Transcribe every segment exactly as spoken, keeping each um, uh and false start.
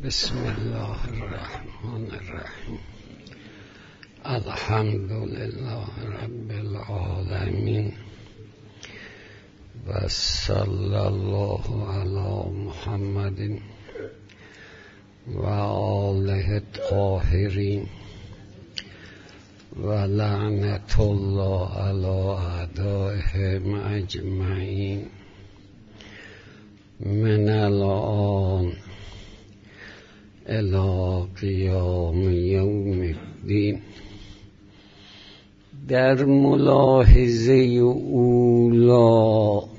بسم الله الرحمن الرحیم. الحمد لله رب العالمین و صلی الله علی محمد و آله الطاهرین و لعنت الله علی اعدائهم اجمعین من الان الی قیام یوم الدین. در ملاحظه اولا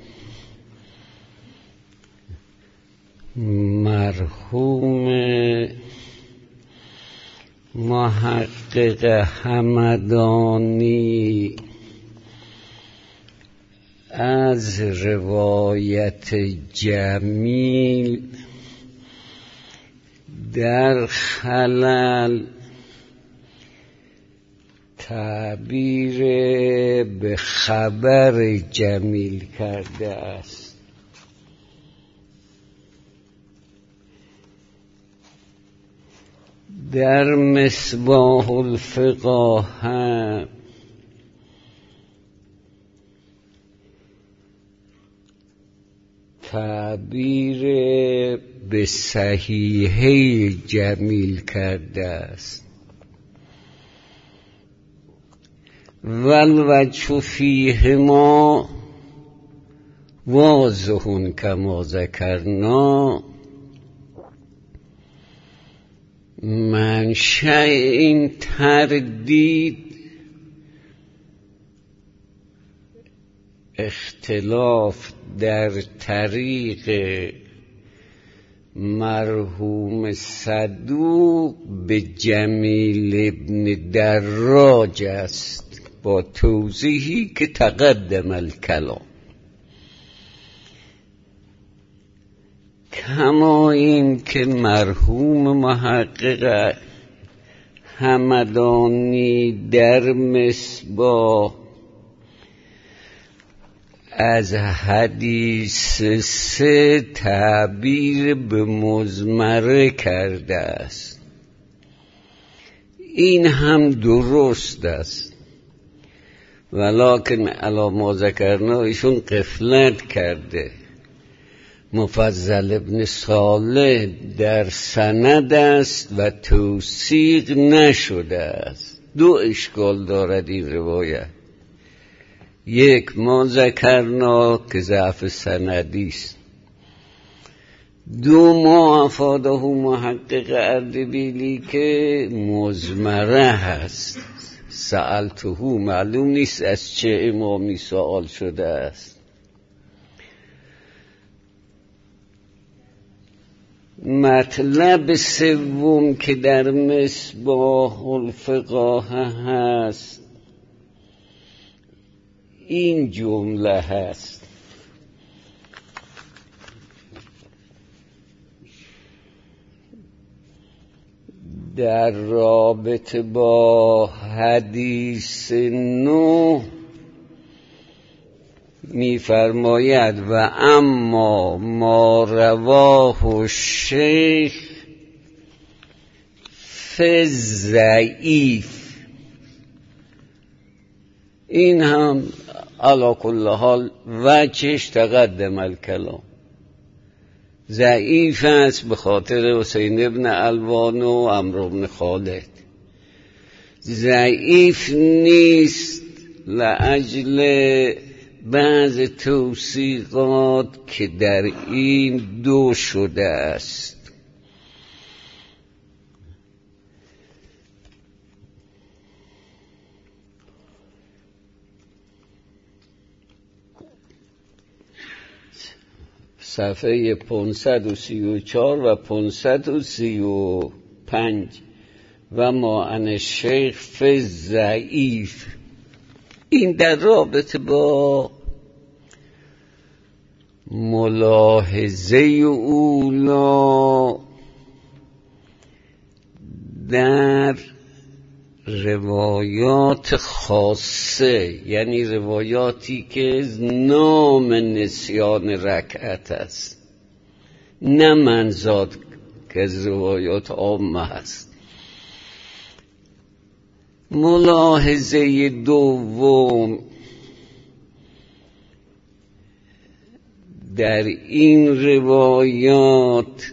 مرحوم محقق همدانی از روایت جمیل در خلل تعبیر به خبر جمیل کرده است. در مصباح الفقاهه تعبیر به صحیحه جمیل کرده است. والوجه فیهما واضح کما ذکرنا. منشأ این تردید اختلاف در طریق مرحوم صدوق به جمیل ابن دراج است، با توضیحی که تقدم الکلام. کما این که مرحوم محقق همدانی در مصباح از حدیث سه تعبیر به مضمره کرده است. این هم درست است، ولکن علی ما ذکرنا ایشون غفلت کرده. مفضل ابن صالح در سند است و توثیق نشده است. دو اشکال دارد این روایت. یک، ما ذکرنا که ضعف سندی است. دو، ما افاده محقق اردبیلی که مضمره هست. سألته، معلوم نیست از چه امامی سوال شده است. مطلب سوم که در مصباح الفقاهه هست این جمله هست: در رابطه با حدیث نو می‌فرماید و اما ما رواه الشیخ فی ضعیف. این هم علی کل حال وجهش تقدم الکلام. ضعیف است به خاطر حسین ابن الوان و عمرو بن خالد. ضعیف نیست لاجل بعض توثیقات که در این دو شده است. صفحه پانصد و سی و چهار و پانصد و سی و پنج. و ما عن شیخ فی ضعیف. این در رابطه با ملاحظه اولا در روایات خاصه، یعنی روایاتی که نام نسیان رکعت است، نه منزاد که از روایات عامه هست. ملاحظه دوم در این روایات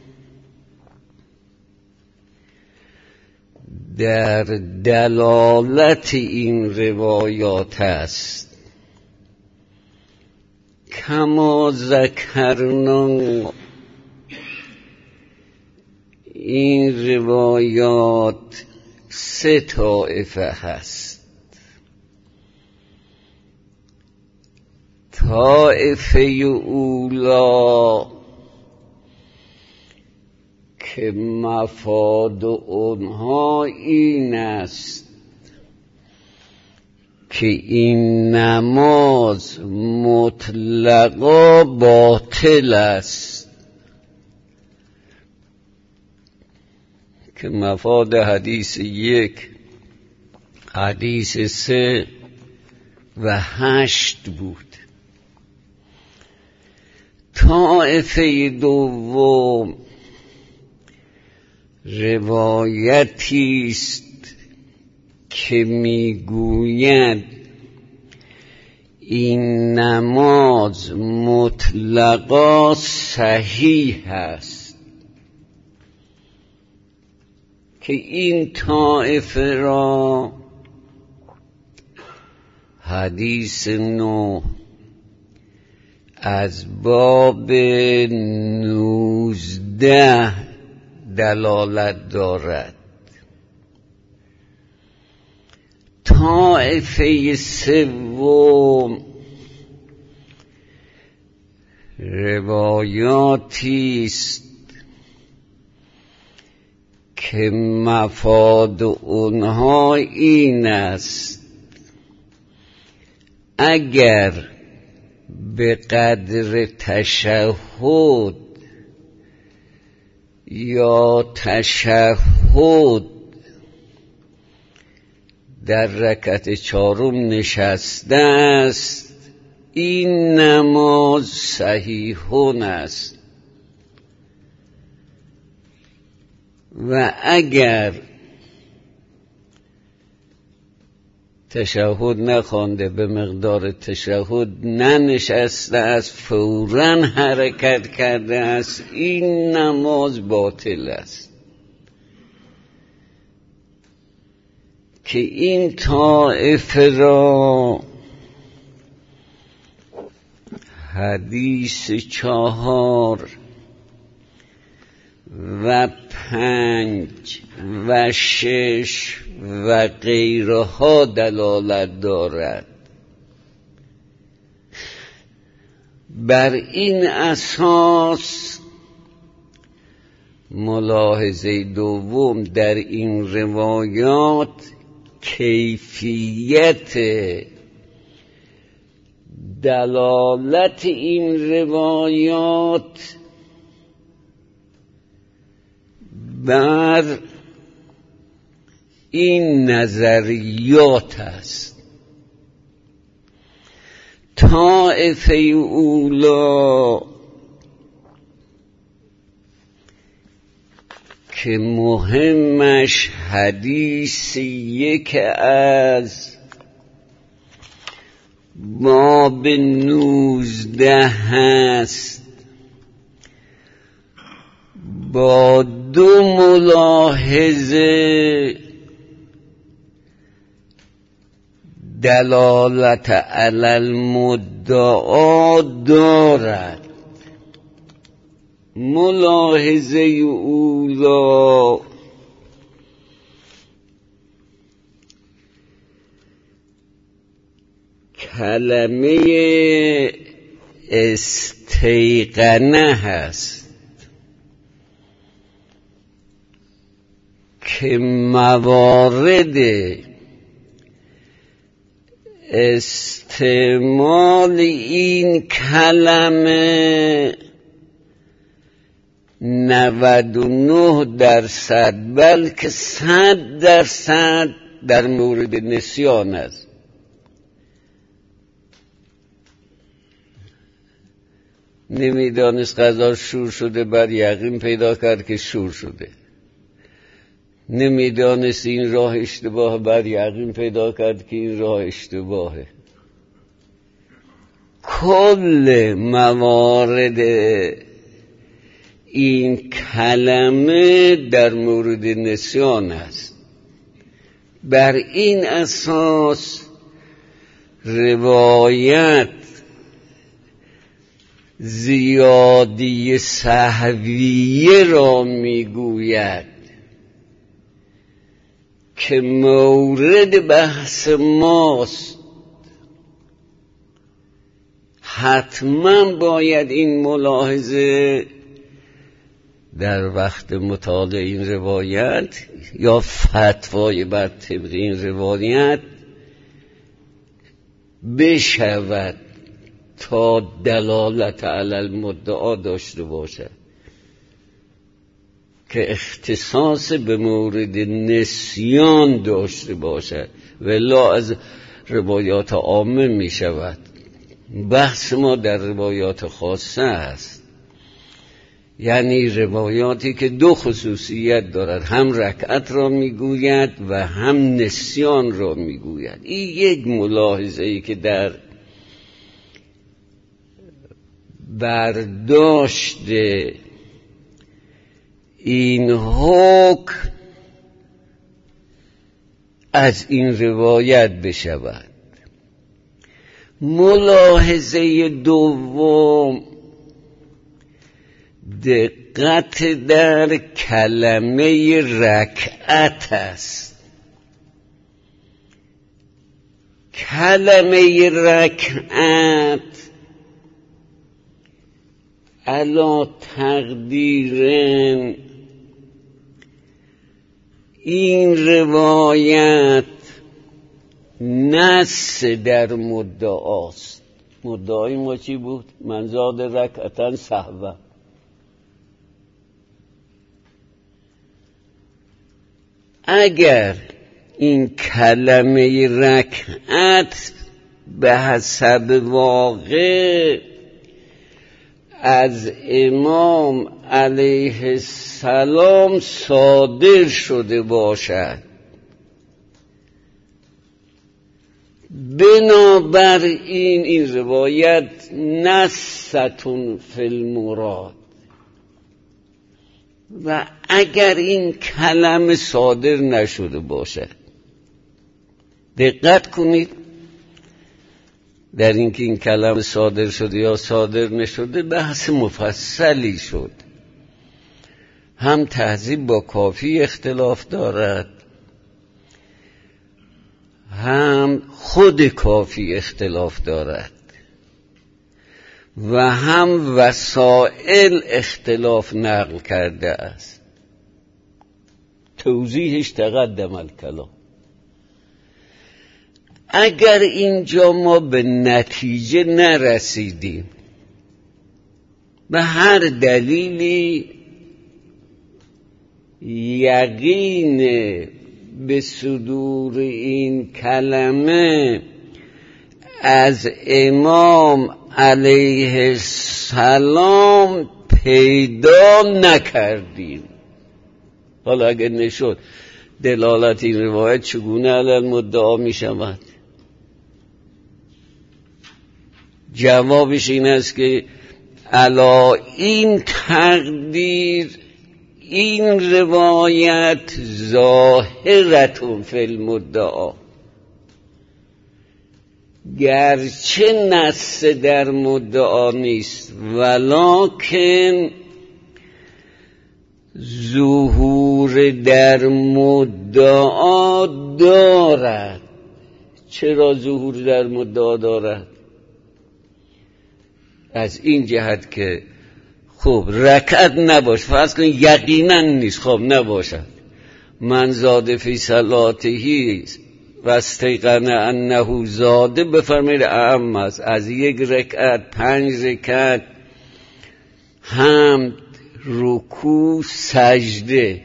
در دلالت این روایات است کما ذکرنا. این روایات سه طایفه هست. طایفه اولا که مفاد اونها این است که این نماز مطلقا باطل است، که مفاد حدیث یک، حدیث سه و هشت بود. طایفه دوم روایتی است که میگوید این نماز مطلقا صحیح است، که این طایفه را حدیث نو از باب نوزده دلالت دارد. طایفه سوم روایاتی است که مفاد اونها این است اگر به قدر تشهد یا تشهد در رکعت چهارم نشسته است این نماز صحیحون است، و اگر تشهد نخوانده به مقدار تشهد ننشسته است فوراً حرکت کرده است این نماز باطل است. که این طایفه را حدیث چهار و پنج و شش و غیرها دلالت دارد. بر این اساس ملاحظه دوم در این روایات کیفیت دلالت این روایات بر این نظریات است. طایفه اولا که مهمش حدیث یک از باب نوزده هست با دو ملاحظه دلالت علی المدعا دارد. ملاحظه اولا کلمه استیقنه هست که موارد استعمال این کلمه نود و نه درصد بلکه صد درصد در مورد نسیان است. نمیدانست غذا شور شده، بعد یقین پیدا کرد که شور شده. نمیدانست این راه اشتباه، بعد یقین پیدا کرد که این راه اشتباهه. کل موارد این کلمه در مورد نسیان است. بر این اساس روایت زیادی سهویه را میگوید که مورد بحث ماست. حتما باید این ملاحظه در وقت مطالعه این روایت یا فتوای بر طبق این روایت بشود تا دلالت علی المدعا داشته باشد که اختصاص به مورد نسیان داشته باشد، ولا از روایات عامه می شود. بحث ما در روایات خاصه است، یعنی روایاتی که دو خصوصیت دارد، هم رکعت را میگوید و هم نسیان را میگوید. این یک ملاحظه ای که در برداشت این حکم از این روایت بشود. ملاحظه دوم دقت در کلمه رکعت است. کلمه رکعت علی تقدیر این روایت نص در مدعاست. مدعای ما چی بود؟ من زاد رکعتن سهوا. اگر این کلمه رکعت به حسب واقع از امام علیه السلام صادر شده باشد، بنابراین این روایت نصتون فی المراد. و اگر این کلمه صادر نشده باشد، دقت کنید در اینکه این کلمه صادر شده یا صادر نشده بحث مفصلی شد. هم تهذیب با کافی اختلاف دارد، هم خود کافی اختلاف دارد و هم وسائل اختلاف نقل کرده است. توضیحش تقدم الکلام. اگر اینجا ما به نتیجه نرسیدیم، به هر دلیلی یقین به صدور این کلمه از امام علیه السلام پیدا نکردیم، حالا اگر نشد دلالت این روایت چگونه علی المدعا می شود؟ جوابش این است که علی این تقدیر این روایت ظاهرتون فی المدعا، گرچه نص در مدعا نیست ولکن ظهور در مدعا دارد. چرا ظهور در مدعا دارد؟ از این جهت که خب رکعت نباش، فرض کن یقینا نیست، خب نباشد، من زاده فی صلاتهی و استیقن انه زاده، بفرمایید اعم است، از یک رکعت پنج رکعت حمد رکوع سجده،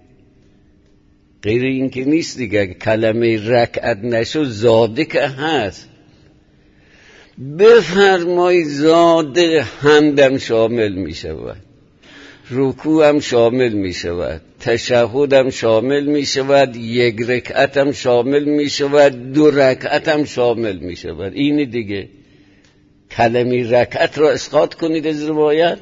غیر این که نیست دیگه. کلمه رکعت نشو زاده که هست، بفرمای زاده حمدم شامل می شود، رکوع هم شامل می شود، تشهد هم شامل می شود، یک رکعت هم شامل می شود، دو رکعت هم شامل می شود. اینی دیگه کلمه رکعت را اسقاط کنید از روایت.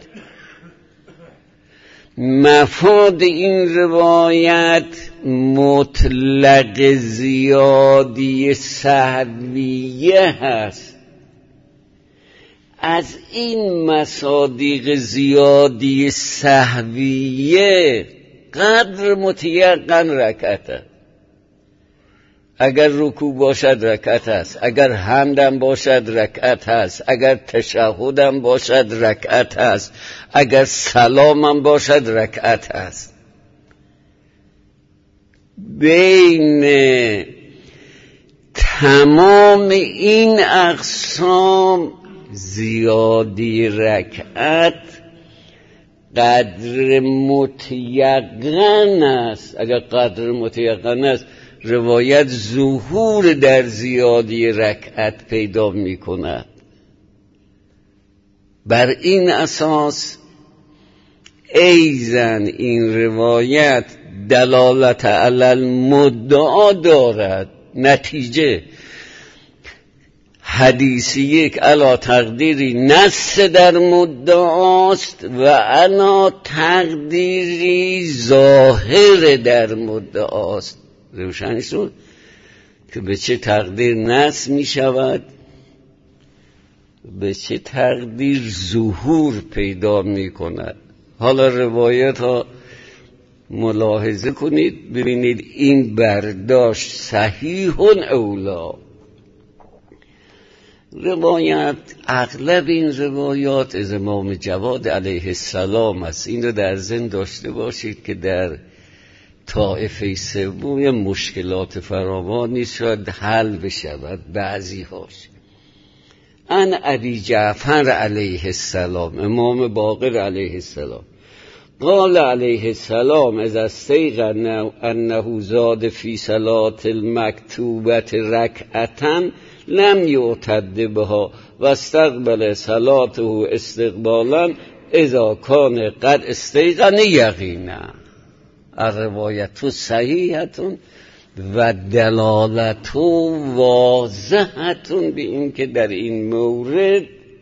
مفاد این روایت مطلق زیادی سهویه هست. از این مصادیق زیادی سهویه قدر متیقن رکعت است. اگر رکوع باشد رکعت است، اگر حمدم باشد رکعت است، اگر تشهدم باشد رکعت است، اگر سلامم باشد رکعت است. بین تمام این اقسام زیادی رکعت قدر متیقن است. اگر قدر متیقن است، روایت ظهور در زیادی رکعت پیدا می کند. بر این اساس ایزن این روایت دلالت علی المدعا دارد. نتیجه حدیث یک علا تقدیری نص در مدعاست و علا تقدیری ظاهر در مدعاست. روشن شد که به چه تقدیر نص می شود، به چه تقدیر ظهور پیدا می کند. حالا روایت ها ملاحظه کنید، ببینید این برداشت صحیح اولا. روایت اغلب این روایات از امام جواد علیه السلام است. این رو در ذهن داشته باشید که در طایفه سوم مشکلات فراوانی شاید حل بشود بعضی هاش. ان ابی جعفر علیه السلام، امام باقر علیه السلام، قال علیه السلام اذا استيقن انه زاد فی صلاة المکتوبة رکعتا لم یعتد بها و استقبل صلاته استقبالا اذا کان قد استيقن یقینا. الروایت صحیحتون و دلالت واضحتون به این که در این مورد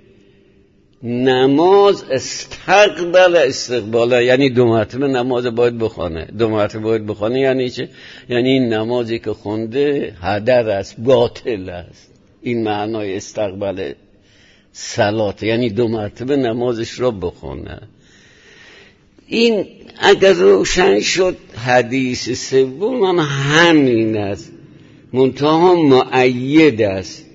نماز استقبل استقبالا، یعنی دو مرتبه نماز باید بخونه. دو مرتبه باید بخونه یعنی چه؟ یعنی این نمازی که خونده هدر است، باطل است. این معنای استقبل صلات، یعنی دو مرتبه نمازش را بخونه. این اگر روشن شد حدیث سوم هم همین است، منتها مؤید است.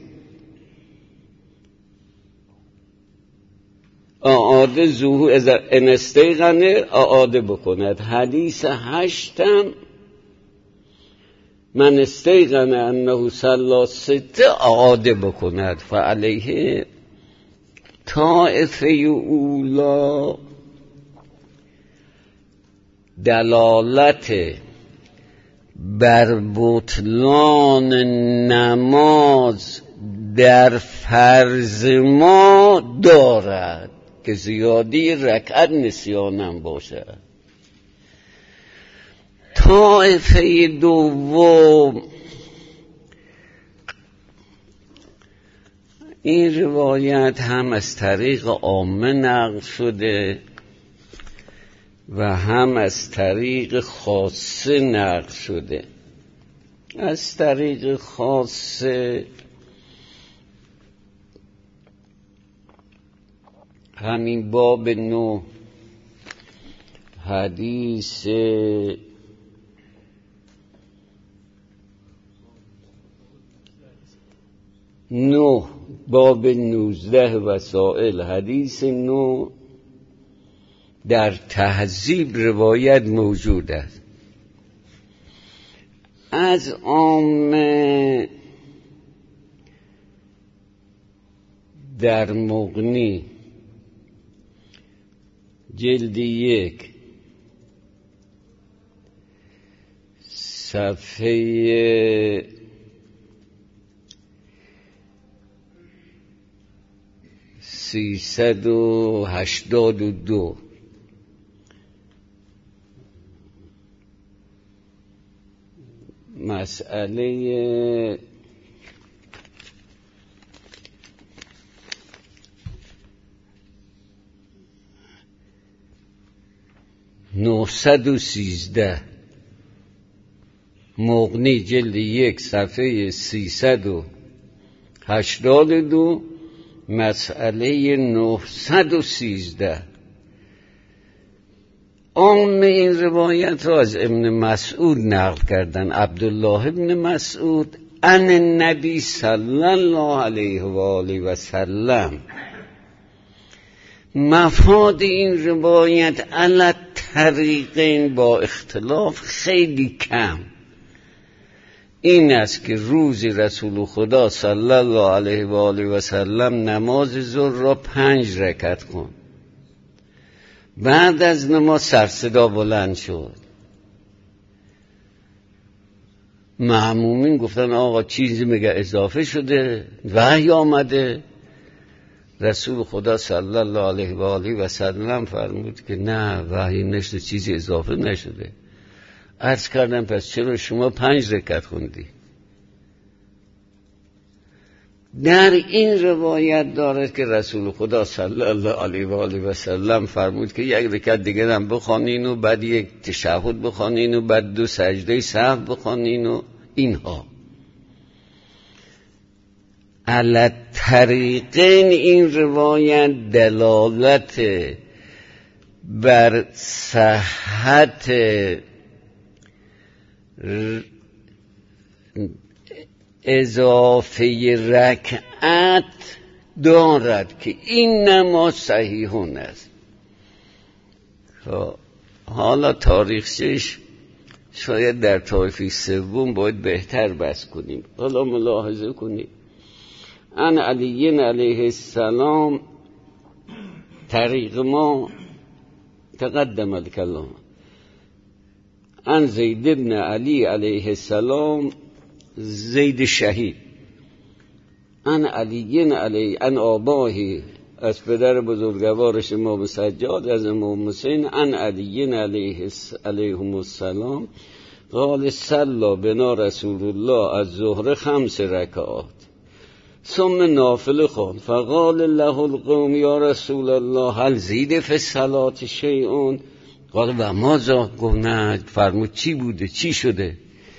آعاده ظهور از انستیغنه آعاده بکند. حدیث هشتم من استیغنه انه صلی سته آعاده بکند. فعلیه طائفه اولا دلالت بر بطلان نماز در فرض ما دارد که زیادی رکعت نسیانم باشد. طایفه دوم این روایت هم از طریق عامه نقل شده و هم از طریق خاصه نقل شده. از طریق خاصه همین باب نو حدیث نو باب نوزده وسائل حدیث نو در تهذیب روایت موجود است. از عامه در مغنی جلد یک صفحه سیصد و هشتاد و دو. مسئله نهصد و سیزده، مغنی جلد یک صفحه سیصد و هشتاد و دو، مسئله نهصد و سیزده. عام این روایت را از ابن مسعود نقل کردن، عبدالله ابن مسعود عن النبی صلی الله علیه و آله و سلم. مفاد این روایت علی طریقین با اختلاف خیلی کم این است که روزی رسول خدا صلی الله علیه و آله و سلم نماز ظهر را پنج رکعت خوند. بعد از نماز سر صدا بلند شد. مأمومین گفتن آقا چیزی میگه اضافه شده، وحی آمده. رسول خدا صلی الله علیه و آله و سلم فرمود که نه، وحی نشده، چیزی اضافه نشده. عرض کردم پس چرا شما پنج رکعت خوندی؟ در این روایت دارد که رسول خدا صلی الله علیه و آله و سلم فرمود که یک رکعت دیگه هم بخوانین و بعد یک تشهد بخوانین و بعد دو سجده سهو بخوانین و اینها. علی طریقین این روایت دلالت بر صحت اضافه رکعت دارد که این نماز صحیحون است. حالا تاریخش شاید در طایفه سوم باید بهتر بس کنیم. حالا ملاحظه کنید ان علی علیه السلام طریق ما تقدم الکلام ان زید ابن علی علیه السلام زید شهید ان علی علی ان آباهی از پدر بزرگوارش امام سجاد از امام حسین ان علی علیه علیهم السلام قال صلی بنا رسول الله از ظهر خمس رکعات ثم نافله خواند فقال له القوم یا رسول الله هل زید فی الصلاة شیء قال و ماذا؟ گفت نه. فرمود چی بوده، چی شده؟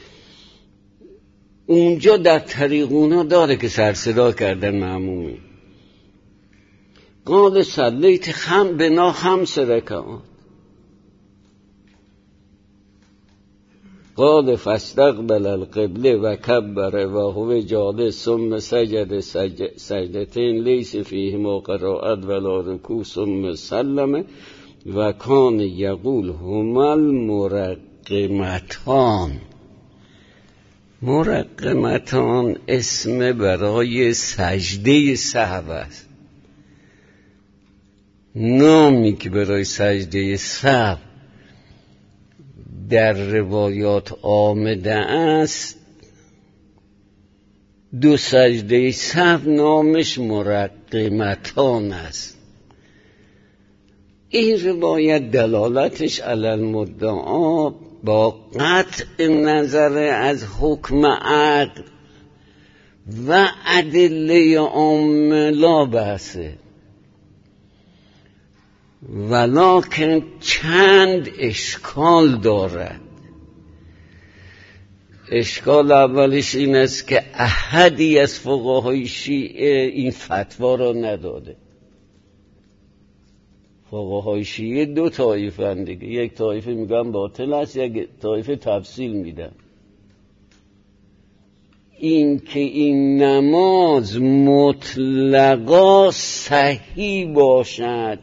اونجا در طریقونا داره که سر صدا کردن مأمومی. قال صلیت خم بنا خمس رکعات قال فاستقبل القبله و کبر و هو جالس ثم سجد سجدتين لیس فیهما قرائت ولا رکوع ثم سلم و کان یقول هما المرقمتان. مرقمتان اسم برای سجده سهو است، نامی که برای سجده سهو در روایات آمده است. دو سجده سهو نامش مرقمتان است. این روایت دلالتش علی المدعا با قطع نظر از حکم عقل و ادله عامه لا بحثه، ولکن چند اشکال دارد. اشکال اولش این است که احدی از فقهای شیعه این فتوا را نداده. فقهای شیعه دو طایفه هم دیگه، یک طایفه میگن باطل است، یک طایفه تفصیل میدن. این که این نماز مطلقا صحیح باشد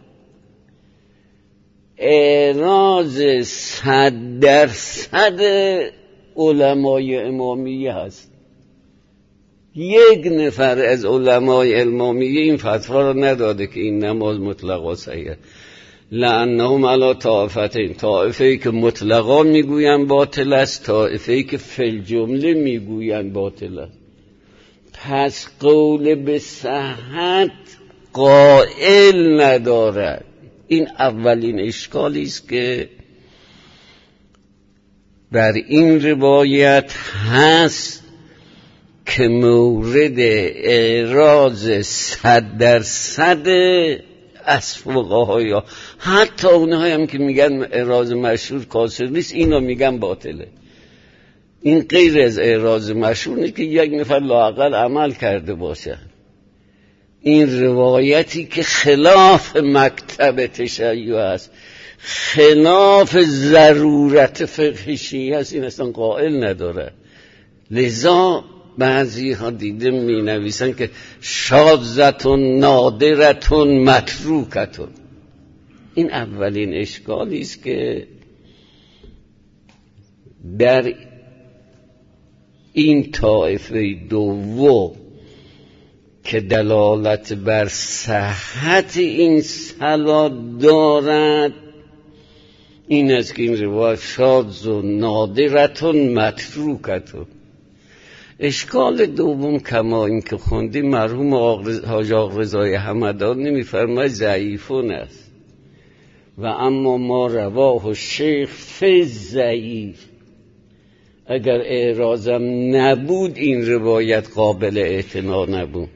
اعراض صد درصد علمای امامیه هست. یک نفر از علمای امامیه این فتوا را نداده که این نماز مطلقا صحیح است. لأنهم علی طائفتین، طائفه‌ای که مطلقا میگوین باطل است، طائفه‌ای که فی الجمله میگوین باطل است. پس قول به صحت قائل ندارد. این اولین اشکالی است که بر این روایت هست که مورد اعراض صد درصد از فقهای ها، حتی اونهایی هم که میگن اعراض مشهور کاسر نیست، اینا میگن باطله. این غیر از اعراض مشهور نیست که یک نفر لااقل عمل کرده باشه. این روایتی که خلاف مکتب تشیع است، خلاف ضرورت فقه شیعه است، این اصلا قائل نداره. لذا بعضی ها دیده می نویسن که شاذتون نادرتون متروکتون. این اولین اشکالی است که در این طایفه دوم که دلالت بر صحت این صلاة دارد، این است که این روایت شاذ و نادرتون متروکتون. اشکال دوم کما این که خوندی مرحوم حاج آقا رضای همدانی میفرماید ضعیفون است و اما ما رواه الشیخ فی ضعیف. اگر اعراضم نبود این روایت قابل اعتنا نبود.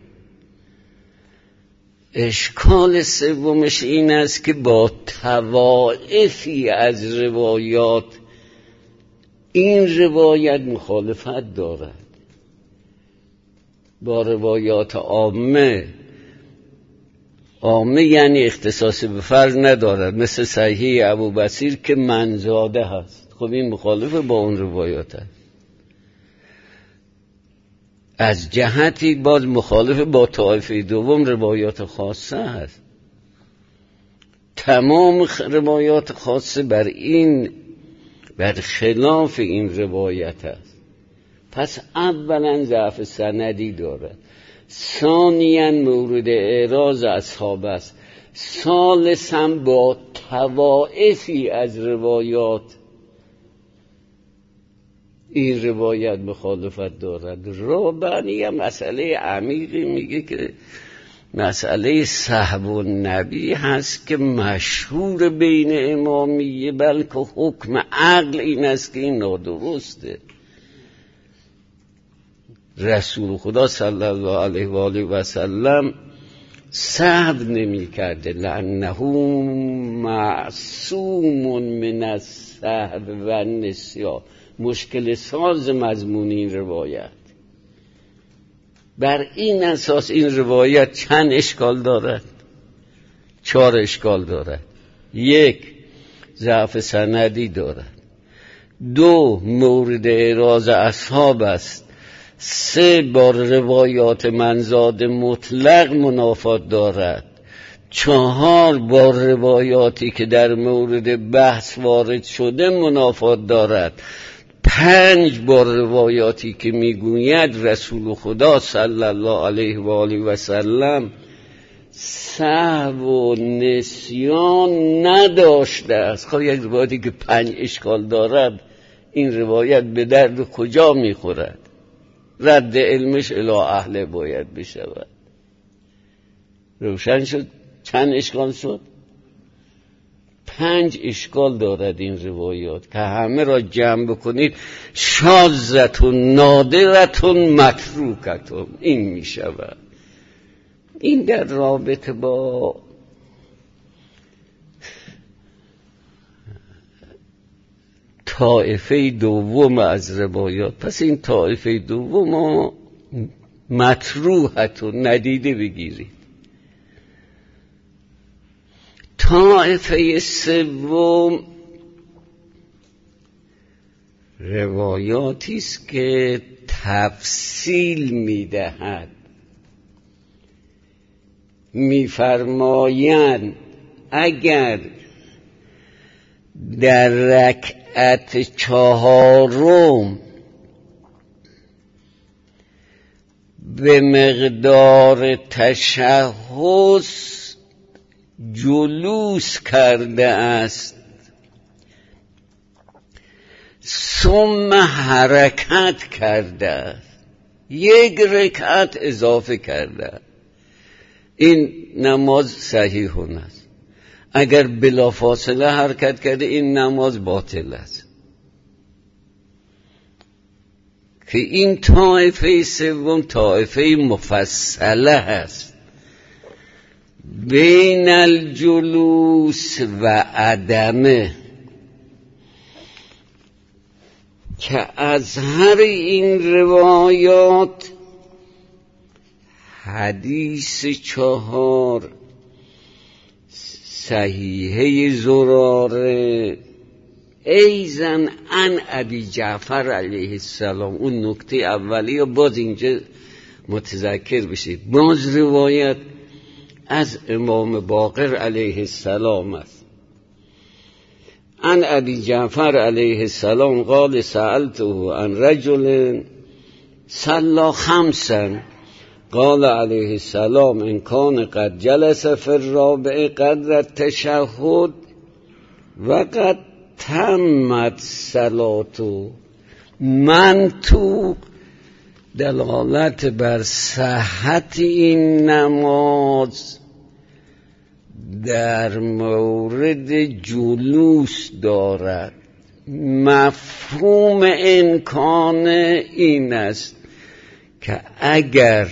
اشکال سومش این است که با طوائفی از روایات این روایت مخالفت دارد. با روایات عامه، عامه یعنی اختصاص به فرد ندارد، مثل صحیح ابوبصیر که منزاده هست. خب این مخالف با اون روایات هست. از جهتی باز مخالف با طایفه دوم روایات خاصه هست. تمام روایات خاصه بر این بر خلاف این روایت است. پس اولا ضعف سندی دارد، ثانیاً مورد اعراض اصحاب است، ثالثاً با طوائفی از روایات این روایت مخالفت دارد. رابعی هم مسئله عمیقی میگه که مسئله صحب النبی هست که مشهور بین امامیه، بلکه حکم عقل این است که این نادرسته. رسول خدا صلی الله علیه و آله و سلم صحب نمی کرده، لأنه معصوم من السهو و النسیان. مشکل ساز مضمون این روایت. بر این اساس این روایت چند اشکال دارد؟ چهار اشکال دارد. یک، ضعف سندی دارد. دو، مورد اعراض اصحاب است. سه، با روایات منزاد مطلق منافات دارد. چهار، با روایاتی که در مورد بحث وارد شده منافات دارد. پنج، با روایاتی که میگوید رسول خدا صلی الله علیه و آله و سلم سهو و نسیان نداشته است. خب یک روایتی که پنج اشکال دارد، این روایت به درد کجا میخورد؟ رد علمش الی اهل باید بشود. روشن شد چند اشکال شد؟ پنج اشکال دارد این روایات که همه را جمع بکنید شاذتون نادرتون متروکتون این می شود. این در رابطه با طایفه دوم از روایات. پس این طایفه دوم مطروحتون ندیده بگیرید. طایفه سوم روایاتی است که تفصیل میدهد، میفرمایند اگر در رکعت چهارم به مقدار تشهد جلوس کرده است ثم حرکت کرده است، یک رکعت اضافه کرده، این نماز صحیحون است. اگر بلافاصله حرکت کرده این نماز باطل است. که این طایفه سوم طایفه مفصله هست بین الجلوس و عدمه، که از هر این روایات حدیث چهار صحیحه زراره ایزن عن ابی جعفر علیه السلام، اون نکته اولی باز اینجا متذکر بشید، باز روایت از امام باقر علیه السلام است. عن ابی جعفر علیه السلام قال سألته عن رجل صلى خمسا قال علیه السلام ان کان قد جلس فی الرابع قدر التشهد و قد تمت صلاتو. من تو دلالت بر صحت این نماز در مورد جلوس دارد. مفهوم امکان این است که اگر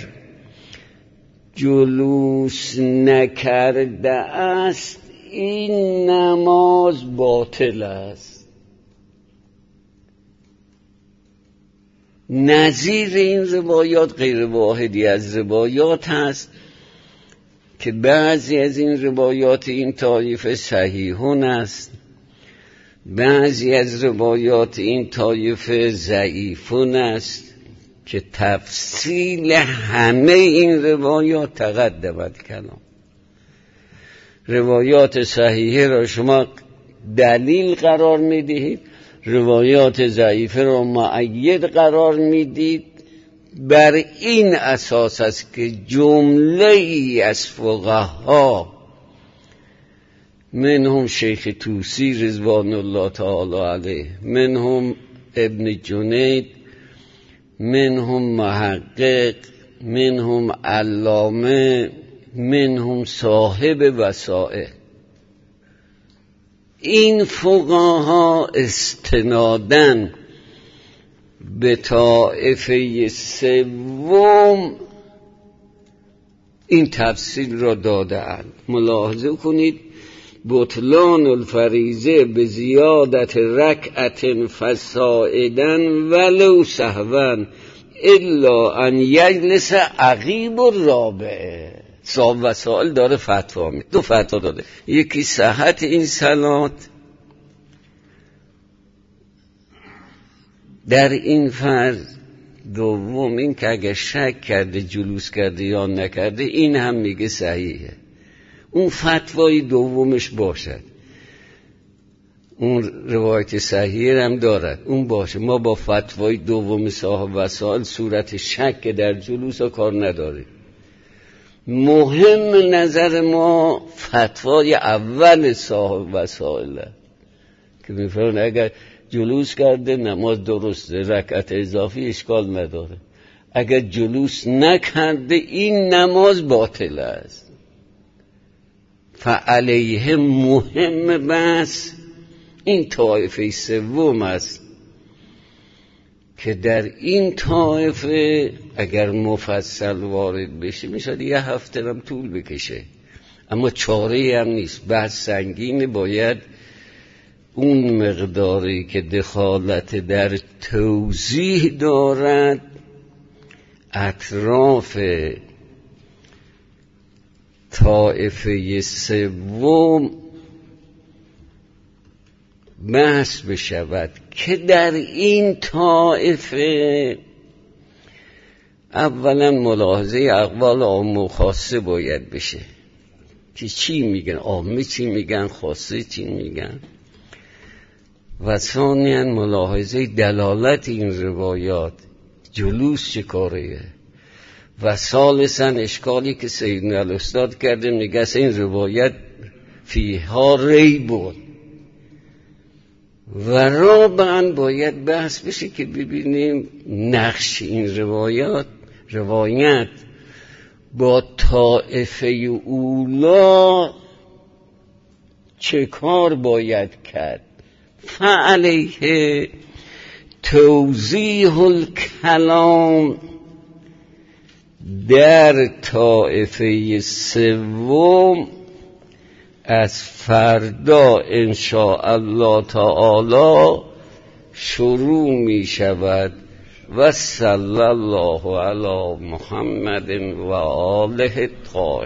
جلوس نکرده است این نماز باطل است. نظیر این روایات غیر واحدی از روایات هست که بعضی از این روایات این طایفه صحیحون است، بعضی از روایات این طایفه ضعیفون است، که تفصیل همه این روایات تقدمت کلام. روایات صحیحه را شما دلیل قرار میدهید، روایات ضعیفه را مؤید قرار میدید. بر این اساس است که جمله ای از فقها منهم شیخ طوسی رضوان الله تعالی علیه، منهم ابن جنید، منهم محقق، منهم علامه، منهم صاحب وسائل، این فقها استنادن به طایفه سوم این تفصیل را داده‌اند. ملاحظه کنید بطلان الفریضه به زیادت رکعت فسائدن ولو سهوا الا ان یجلس عقیب الرابعه. صاحب وسائل داره فتوا می دو فتوا داده، یکی صحت این صلات در این فرض، دوم این که اگه شک کرده جلوس کرده یا نکرده این هم میگه صحیحه. اون فتوای دومش باشد، اون روایت صحیحه هم دارد، اون باشه. ما با فتوای دوم صاحب وسائل صورت شک در جلوس کار نداریم. مهم نظر ما فتوای اول صاحب وسائل که میفرماید اگر جلوس کرده نماز درسته، رکعت اضافی اشکال نداره. اگر جلوس نکرده این نماز باطل است. فعلیه مهم بس این طایفه سوم است که در این طایفه اگر مفصل وارد بشه میشه یه هفته هم طول بکشه، اما چاره هم نیست. بحث سنگینه، باید اون مقداری که دخالت در توضیح دارد اطراف طایفه سوم بحث بشود که در این طایفه اولا ملاحظه اقوال عام و خاصه باید بشه که چی میگن، عامه چی میگن، خاصه چی میگن، و ثانیاً ملاحظه دلالت این روایات، جلوس چه کاریه، و ثالثاً اشکالی که سیدنا الاستاد کرده میگه این روایت فیها ریب بود. و رابعاً باید بحث بشه که ببینیم نقش این روایات روایت با طائفه اولا چه کار باید کرد؟ فعلیه توضیح الکلام در طائفه سوم از فردا ان شاء الله تعالی شروع می شود. و صلی الله علی محمد و آله الطاهرین.